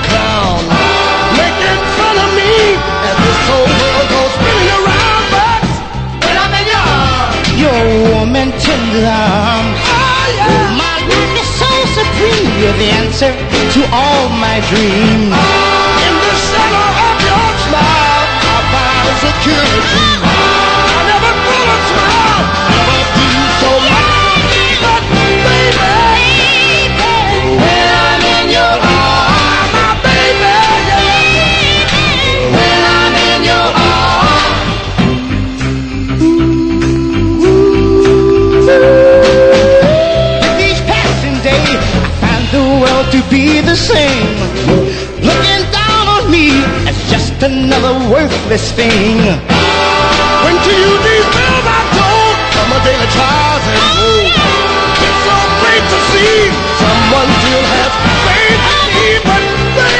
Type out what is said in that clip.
clown, making fun of me as this whole world goes spinning around. But when I'm in your arms, you're a woman tender arms. Oh yeah, my love is so supreme. You're the answer to all my dreams. In the shadow of your smile, I find security. I never feel a smile, never feel so much. But baby, when I'm in your arms, my baby, yeah. When I'm in your arms. With each passing day, I find the world to be the same. Looking down on me as just another worthless thing. When do you